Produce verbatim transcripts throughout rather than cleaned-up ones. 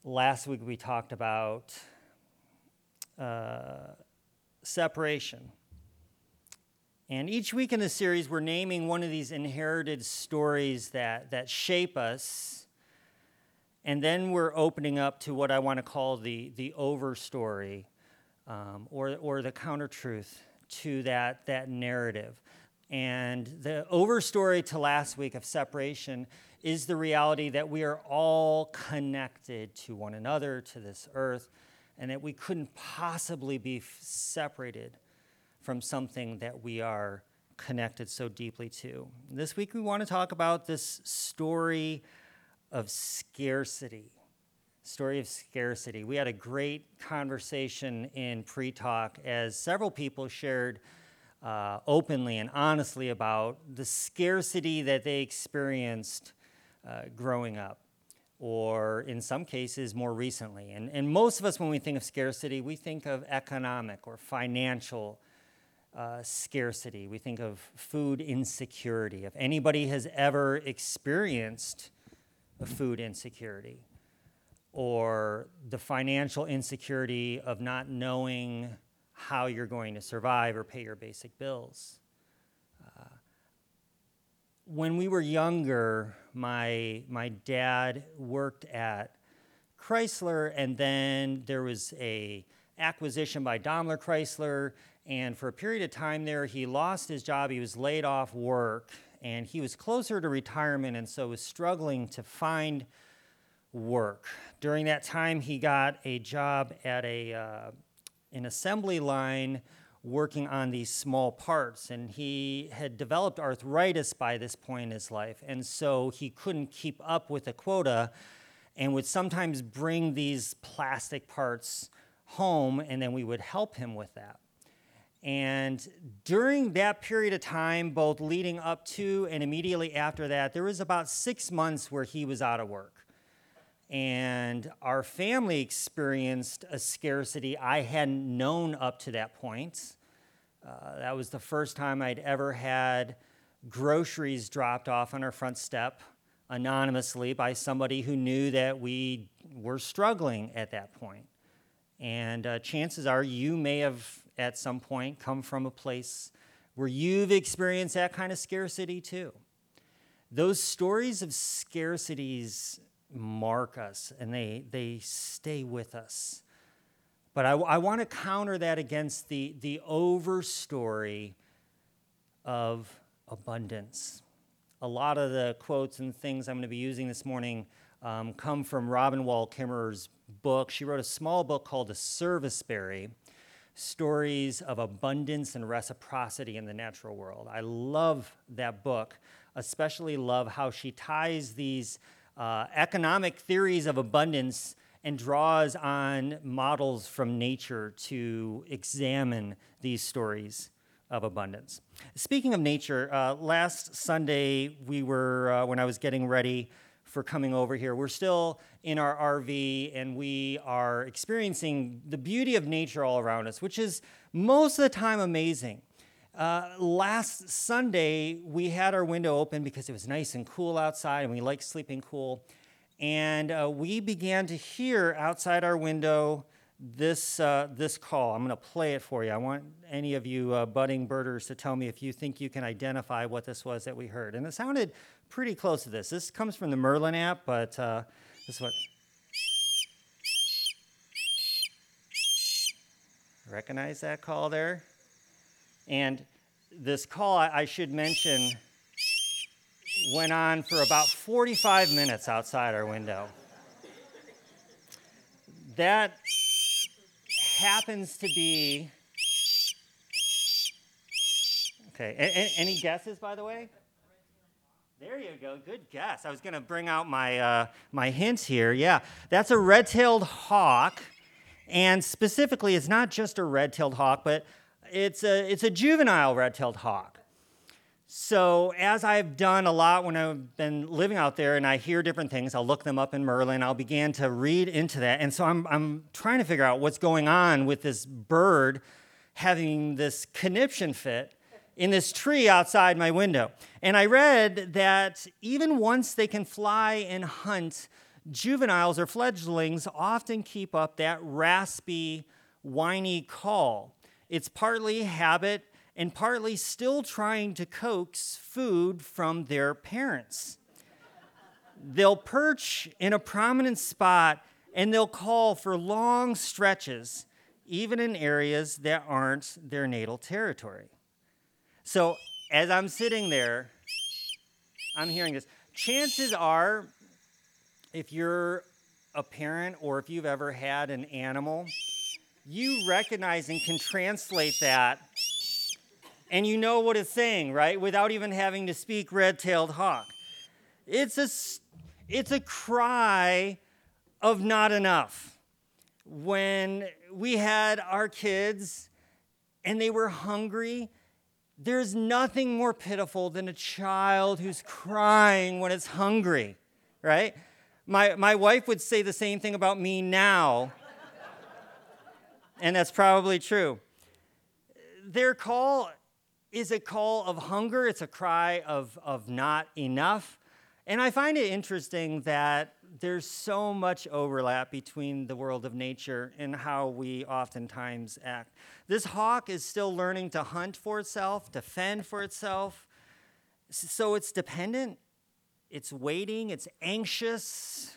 Last week we talked about uh, separation. And each week in the series, we're naming one of these inherited stories that, that shape us. And then we're opening up to what I want to call the, the over story, um, or, or the counter truth to that, that narrative. And the over story to last week of separation is the reality that we are all connected to one another, to this earth, and that we couldn't possibly be f- separated from something that we are connected so deeply to. This week we want to talk about this story of scarcity. Story of scarcity. We had a great conversation in pre-talk as several people shared uh, openly and honestly about the scarcity that they experienced uh, growing up, or in some cases more recently. And, and most of us, when we think of scarcity, we think of economic or financial uh, scarcity. We think of food insecurity. If anybody has ever experienced a food insecurity, or the financial insecurity of not knowing how you're going to survive or pay your basic bills. Uh, when we were younger, my, my dad worked at Chrysler, and then there was a acquisition by Daimler Chrysler, and for a period of time there, he lost his job. He was laid off work, and he was closer to retirement, and so was struggling to find work. During that time, he got a job at a uh, an assembly line working on these small parts, and he had developed arthritis by this point in his life, and so he couldn't keep up with the quota and would sometimes bring these plastic parts home, and then we would help him with that. And during that period of time, both leading up to and immediately after that, there was about six months where he was out of work. And our family experienced a scarcity I hadn't known up to that point. Uh, that was the first time I'd ever had groceries dropped off on our front step anonymously by somebody who knew that we were struggling at that point. And uh, chances are you may have at some point come from a place where you've experienced that kind of scarcity too. Those stories of scarcities mark us, and they they stay with us. But I, I want to counter that against the, the over story of abundance. A lot of the quotes and things I'm going to be using this morning um, come from Robin Wall Kimmerer's book. She wrote a small book called The Serviceberry, Stories of Abundance and Reciprocity in the Natural World. I love that book, especially love how she ties these Uh, economic theories of abundance and draws on models from nature to examine these stories of abundance. Speaking of nature, uh, last Sunday we were, uh, when I was getting ready for coming over here, we're still in our R V and we are experiencing the beauty of nature all around us, which is most of the time amazing. Uh, last Sunday, we had our window open because it was nice and cool outside, and we like sleeping cool. And uh, we began to hear outside our window this uh, this call. I'm going to play it for you. I want any of you uh, budding birders to tell me if you think you can identify what this was that we heard. And it sounded pretty close to this. This comes from the Merlin app, but uh, this is what... Recognize that call there? And this call, I should mention, went on for about forty-five minutes outside our window. That happens to be... Okay, a- a- any guesses, by the way? There you go, good guess. I was going to bring out my, uh, my hints here. Yeah, that's a red-tailed hawk, and specifically, it's not just a red-tailed hawk, but It's a, it's a juvenile red-tailed hawk. So as I've done a lot when I've been living out there and I hear different things, I'll look them up in Merlin, I'll begin to read into that. And so I'm, I'm trying to figure out what's going on with this bird having this conniption fit in this tree outside my window. And I read that even once they can fly and hunt Juveniles or fledglings often keep up that raspy, whiny call. It's partly habit and partly still trying to coax food from their parents. They'll perch in a prominent spot and they'll call for long stretches, even in areas that aren't their natal territory. So as I'm sitting there, I'm hearing this. Chances are, if you're a parent or if you've ever had an animal, you recognize and can translate that, and you know what it's saying, right? Without even having to speak red-tailed hawk. It's a, it's a cry of not enough. When we had our kids and they were hungry, there's nothing more pitiful than a child who's crying when it's hungry, right? My, my wife would say the same thing about me now, and that's probably true. Their call is a call of hunger. It's a cry of, of not enough. And I find it interesting that there's so much overlap between the world of nature and how we oftentimes act. This hawk is still learning to hunt for itself, to fend for itself. So it's dependent, it's waiting, it's anxious,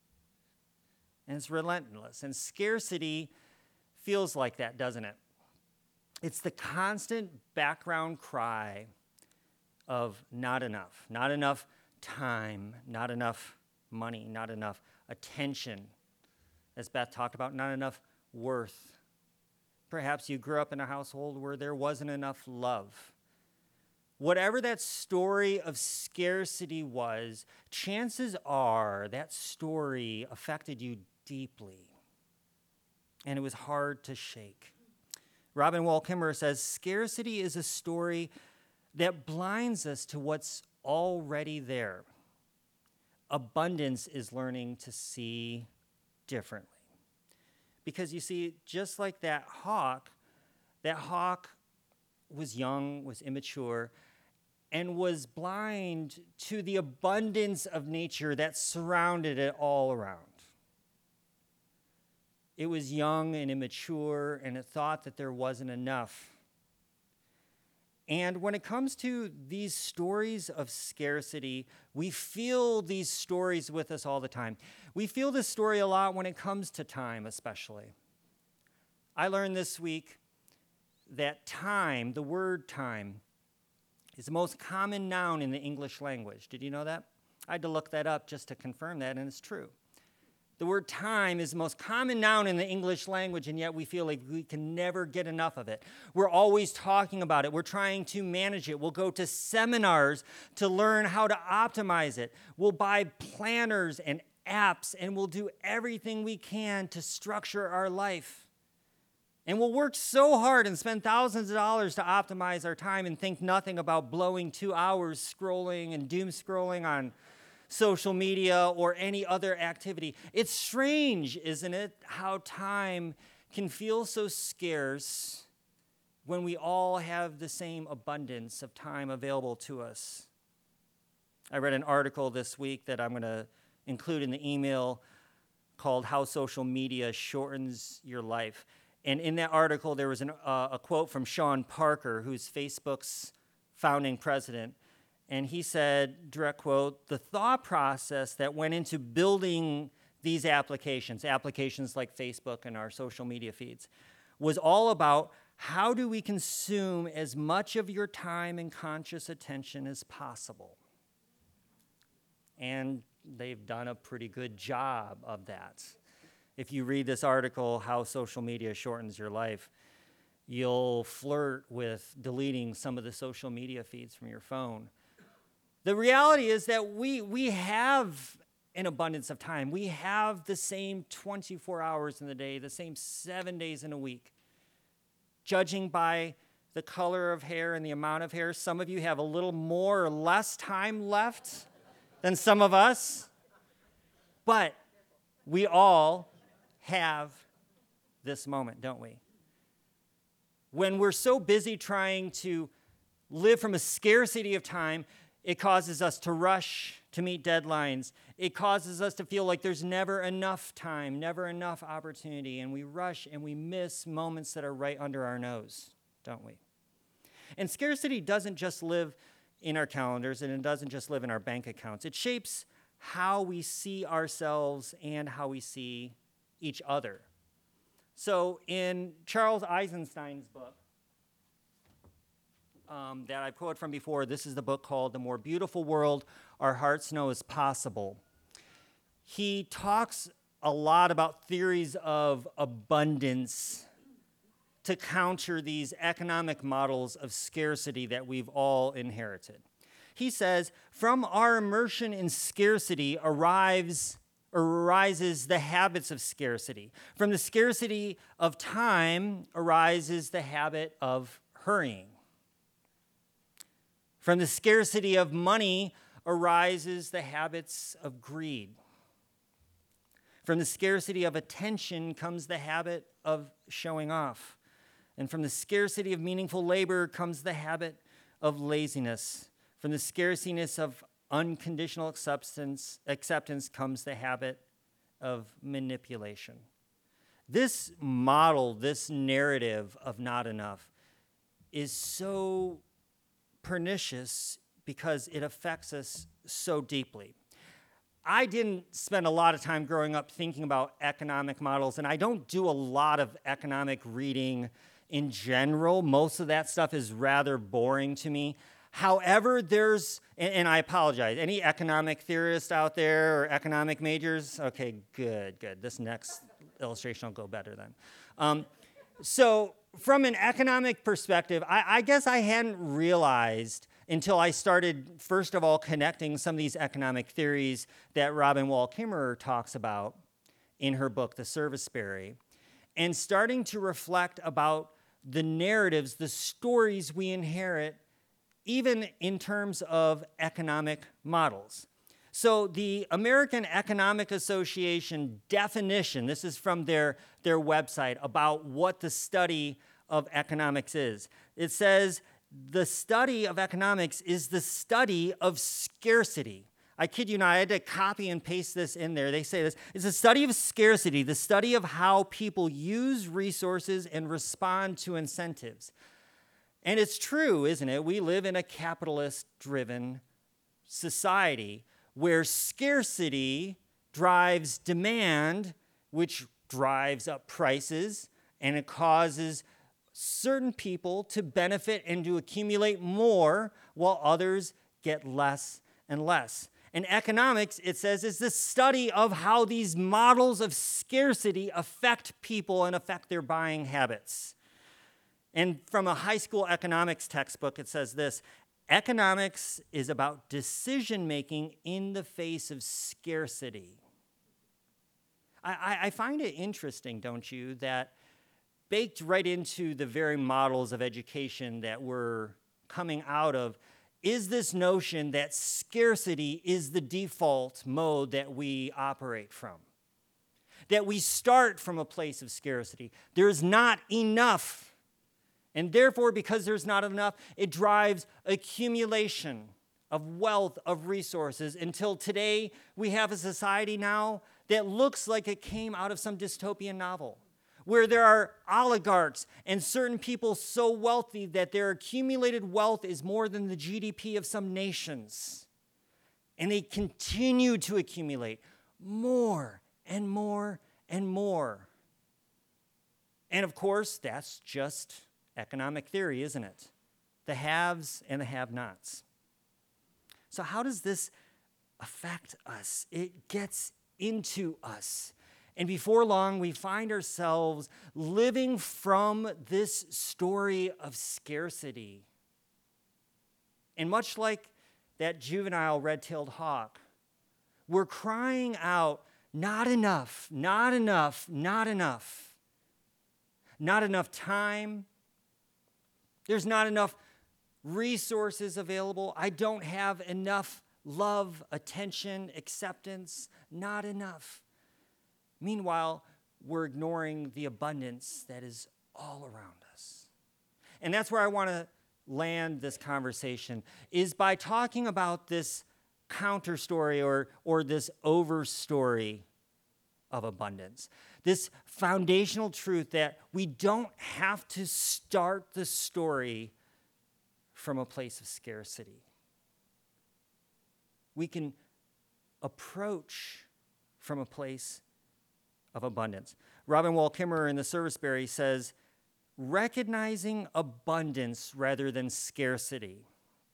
and it's relentless. And scarcity feels like that, doesn't it? It's the constant background cry of not enough, not enough time, not enough money, not enough attention. As Beth talked about, not enough worth. Perhaps you grew up in a household where there wasn't enough love. Whatever that story of scarcity was, chances are that story affected you deeply, and it was hard to shake. Robin Wall Kimmerer says, scarcity is a story that blinds us to what's already there. Abundance is learning to see differently. Because you see, just like that hawk, that hawk was young, was immature, and was blind to the abundance of nature that surrounded it all around. It was young and immature, and it thought that there wasn't enough. And when it comes to these stories of scarcity, we feel these stories with us all the time. We feel this story a lot when it comes to time, especially. I learned this week that time, the word time, is the most common noun in the English language. Did you know that? I had to look that up just to confirm that, and it's true. The word time is the most common noun in the English language, and yet we feel like we can never get enough of it. We're always talking about it. We're trying to manage it. We'll go to seminars to learn how to optimize it. We'll buy planners and apps, and we'll do everything we can to structure our life. And we'll work so hard and spend thousands of dollars to optimize our time and think nothing about blowing two hours scrolling and doom scrolling on social media or any other activity. It's strange, isn't it, how time can feel so scarce when we all have the same abundance of time available to us. I read an article this week that I'm going to include in the email called How Social Media Shortens Your Life. And in that article, there was an, uh, a quote from Sean Parker, who's Facebook's founding president. And he said, direct quote, the thought process that went into building these applications, applications like Facebook and our social media feeds, was all about how do we consume as much of your time and conscious attention as possible. And they've done a pretty good job of that. If you read this article, How Social Media Shortens Your Life, you'll flirt with deleting some of the social media feeds from your phone. The reality is that we, we have an abundance of time. We have the same twenty-four hours in the day, the same seven days in a week. Judging by the color of hair and the amount of hair, some of you have a little more or less time left than some of us. But we all have this moment, don't we? When we're so busy trying to live from a scarcity of time, It causes us to rush to meet deadlines. It causes us to feel like there's never enough time, never enough opportunity, and we rush and we miss moments that are right under our nose, don't we? And scarcity doesn't just live in our calendars, and it doesn't just live in our bank accounts. It shapes how we see ourselves and how we see each other. So in Charles Eisenstein's book, Um, that I quoted from before. This is the book called The More Beautiful World Our Hearts Know Is Possible. He talks a lot about theories of abundance to counter these economic models of scarcity that we've all inherited. He says, from our immersion in scarcity arrives arises the habits of scarcity. From the scarcity of time arises the habit of hurrying. From the scarcity of money arises the habits of greed. From the scarcity of attention comes the habit of showing off. And from the scarcity of meaningful labor comes the habit of laziness. From the scarciness of unconditional acceptance, acceptance comes the habit of manipulation. This model, this narrative of not enough is so pernicious because it affects us so deeply. I didn't spend a lot of time growing up thinking about economic models, and I don't do a lot of economic reading in general. Most of that stuff is rather boring to me. However, there's, and, and I apologize, any economic theorists out there or economic majors? Okay, good, good. This next illustration will go better then. Um, so, from an economic perspective, I, I guess I hadn't realized until I started, first of all, connecting some of these economic theories that Robin Wall Kimmerer talks about in her book, The Serviceberry, and starting to reflect about the narratives, the stories we inherit, even in terms of economic models. So the American Economic Association definition, this is from their, their website, about what the study of economics is. It says, the study of economics is the study of scarcity. I kid you not, I had to copy and paste this in there. They say this, it's a study of scarcity, the study of how people use resources and respond to incentives. And it's true, isn't it? We live in a capitalist-driven society where scarcity drives demand, which drives up prices, and it causes certain people to benefit and to accumulate more while others get less and less. In economics, it says, is the study of how these models of scarcity affect people and affect their buying habits. And from a high school economics textbook, it says this, economics is about decision-making in the face of scarcity. I, I find it interesting, don't you, that baked right into the very models of education that we're coming out of is this notion that scarcity is the default mode that we operate from. That we start from a place of scarcity. There's not enough. And therefore, because there's not enough, it drives accumulation of wealth, of resources, until today we have a society now that looks like it came out of some dystopian novel, where there are oligarchs and certain people so wealthy that their accumulated wealth is more than the G D P of some nations. And they continue to accumulate more and more and more. And of course, that's just economic theory, isn't it? The haves and the have-nots. So how does this affect us? It gets into us. And before long, we find ourselves living from this story of scarcity. And much like that juvenile red-tailed hawk, we're crying out, not enough, not enough, not enough. Not enough time. There's not enough resources available. I don't have enough love, attention, acceptance. Not enough. Meanwhile, we're ignoring the abundance that is all around us. And that's where I want to land this conversation is by talking about this counter story or, or this over story of abundance. This foundational truth that we don't have to start the story from a place of scarcity. We can approach from a place of abundance. Robin Wall Kimmerer in the Serviceberry says, recognizing abundance rather than scarcity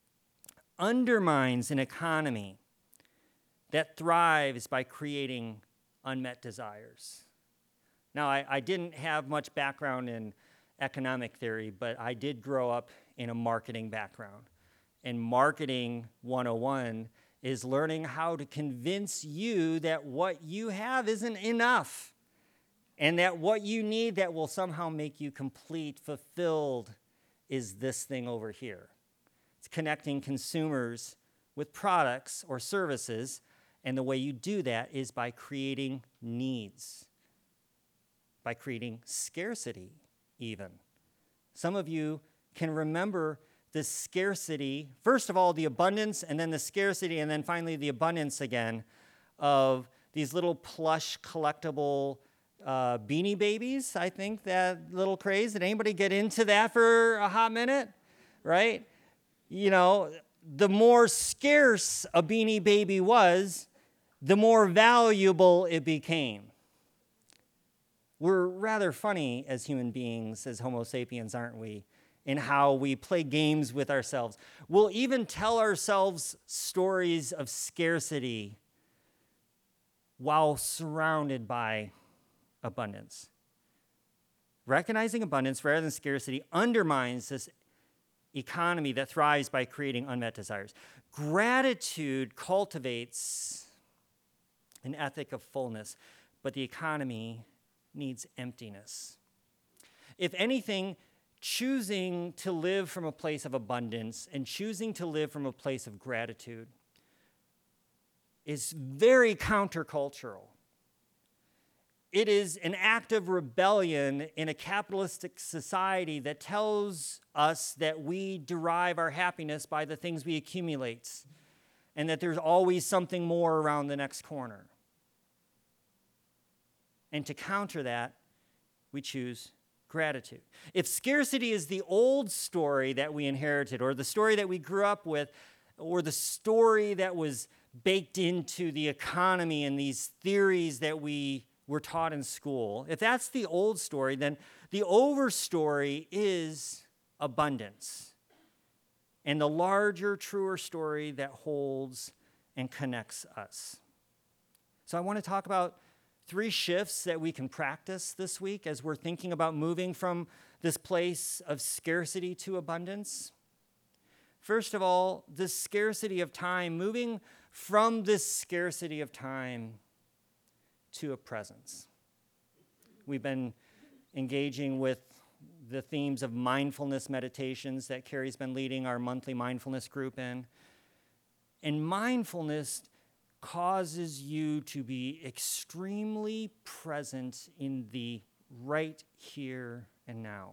undermines an economy that thrives by creating unmet desires. Now, I, I didn't have much background in economic theory, but I did grow up in a marketing background. And Marketing one oh one is learning how to convince you that what you have isn't enough, and that what you need that will somehow make you complete, fulfilled, is this thing over here. It's connecting consumers with products or services, and the way you do that is by creating needs, by creating scarcity even. Some of you can remember the scarcity, first of all, the abundance, and then the scarcity, and then finally the abundance again of these little plush collectible uh, Beanie Babies. I think that little craze. Did anybody get into that for a hot minute? Right? You know, the more scarce a Beanie Baby was, the more valuable it became. We're rather funny as human beings, as Homo sapiens, aren't we? In how we play games with ourselves. We'll even tell ourselves stories of scarcity while surrounded by abundance. Recognizing abundance rather than scarcity undermines this economy that thrives by creating unmet desires. Gratitude cultivates an ethic of fullness, but the economy needs emptiness. If anything, choosing to live from a place of abundance and choosing to live from a place of gratitude is very countercultural. It is an act of rebellion in a capitalistic society that tells us that we derive our happiness by the things we accumulate and that there's always something more around the next corner. And to counter that, we choose gratitude. If scarcity is the old story that we inherited, or the story that we grew up with, or the story that was baked into the economy and these theories that we were taught in school, if that's the old story, then the over story is abundance. And the larger, truer story that holds and connects us. So I want to talk about three shifts that we can practice this week as we're thinking about moving from this place of scarcity to abundance. First of all, the scarcity of time, moving from this scarcity of time to a presence. We've been engaging with the themes of mindfulness meditations that Carrie's been leading our monthly mindfulness group in. And mindfulness causes you to be extremely present in the right here and now.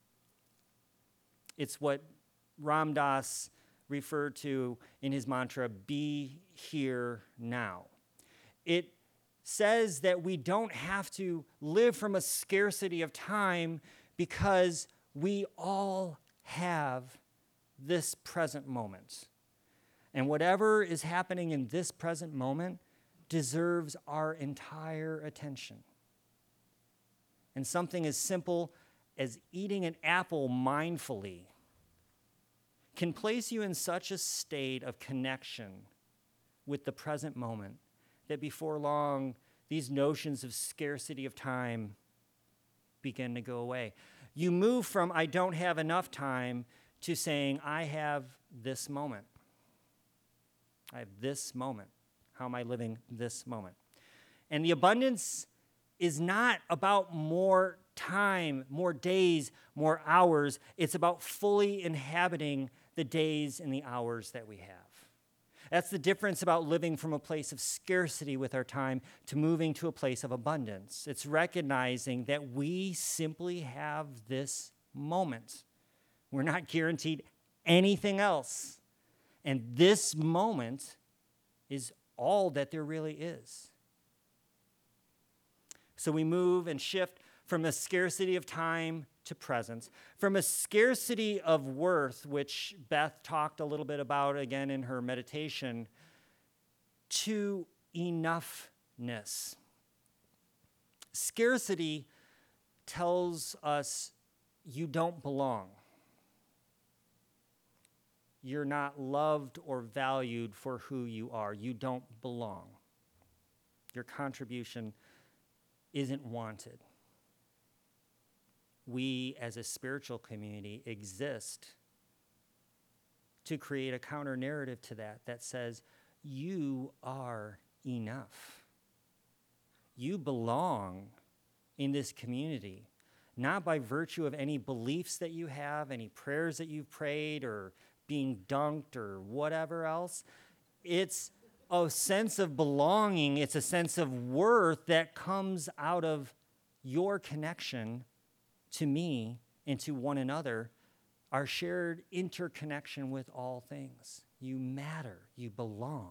It's what Ram Dass referred to in his mantra, be here now. It says that we don't have to live from a scarcity of time because we all have this present moment. And whatever is happening in this present moment deserves our entire attention. And something as simple as eating an apple mindfully can place you in such a state of connection with the present moment that before long, these notions of scarcity of time begin to go away. You move from, I don't have enough time, to saying, I have this moment. I have this moment. How am I living this moment? And the abundance is not about more time, more days, more hours. It's about fully inhabiting the days and the hours that we have. That's the difference about living from a place of scarcity with our time to moving to a place of abundance. It's recognizing that we simply have this moment. We're not guaranteed anything else. And this moment is all that there really is. So we move and shift from a scarcity of time to presence, from a scarcity of worth, which Beth talked a little bit about again in her meditation, to enoughness. Scarcity tells us you don't belong. You're not loved or valued for who you are. You don't belong. Your contribution isn't wanted. We, as a spiritual community, exist to create a counter narrative to that that says, you are enough. You belong in this community, not by virtue of any beliefs that you have, any prayers that you've prayed, or being dunked, or whatever else. It's a sense of belonging. It's a sense of worth that comes out of your connection to me and to one another, our shared interconnection with all things. You matter. You belong.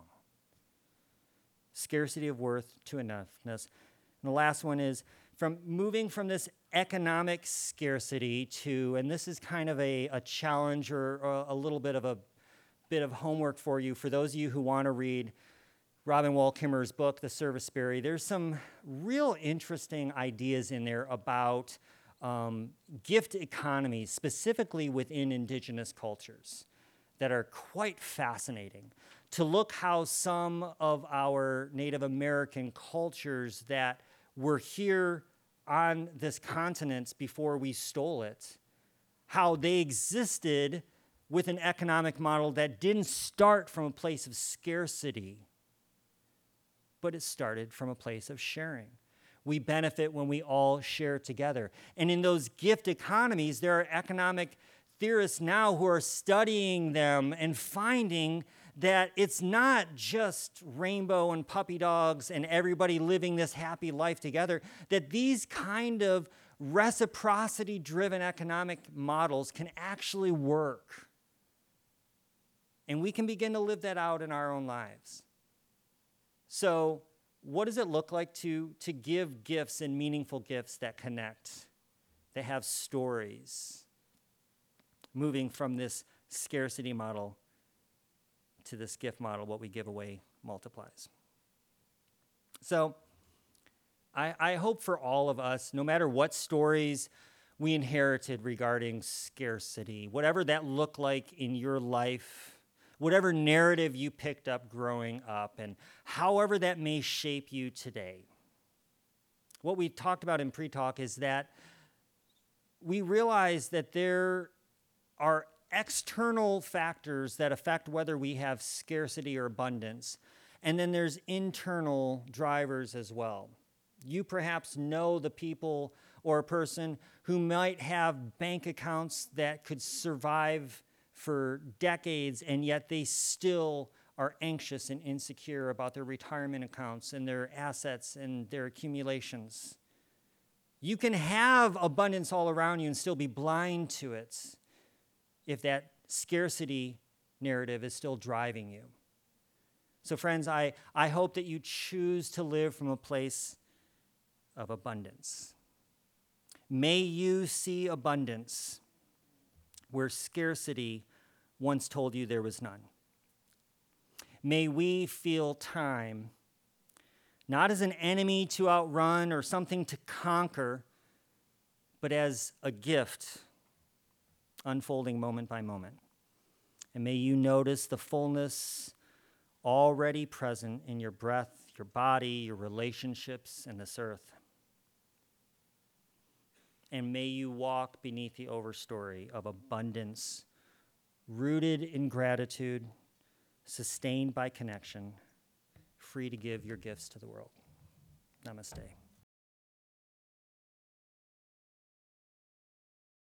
Scarcity of worth to enoughness. And the last one is from moving from this economic scarcity to, and this is kind of a, a challenge or, or a little bit of a bit of homework for you, for those of you who want to read Robin Wall Kimmerer's book, The Serviceberry. There's some real interesting ideas in there about um, gift economies, specifically within indigenous cultures, that are quite fascinating. To look how some of our Native American cultures that were here on this continent before we stole it, how they existed with an economic model that didn't start from a place of scarcity, but it started from a place of sharing. We benefit when we all share together. And in those gift economies, there are economic theorists now who are studying them and finding that it's not just rainbow and puppy dogs and everybody living this happy life together, that these kind of reciprocity-driven economic models can actually work. And we can begin to live that out in our own lives. So what does it look like to, to give gifts and meaningful gifts that connect, that have stories, moving from this scarcity model to this gift model? What we give away multiplies. So I, I hope for all of us, no matter what stories we inherited regarding scarcity, whatever that looked like in your life, whatever narrative you picked up growing up, and however that may shape you today, what we talked about in pre-talk is that we realize that there are external factors that affect whether we have scarcity or abundance, and then there's internal drivers as well. You perhaps know the people or a person who might have bank accounts that could survive for decades, and yet they still are anxious and insecure about their retirement accounts and their assets and their accumulations. You can have abundance all around you and still be blind to it if that scarcity narrative is still driving you. So friends, I, I hope that you choose to live from a place of abundance. May you see abundance where scarcity once told you there was none. May we feel time not as an enemy to outrun or something to conquer, but as a gift unfolding moment by moment. And may you notice the fullness already present in your breath, your body, your relationships, and this earth. And may you walk beneath the overstory of abundance, rooted in gratitude, sustained by connection, free to give your gifts to the world. Namaste.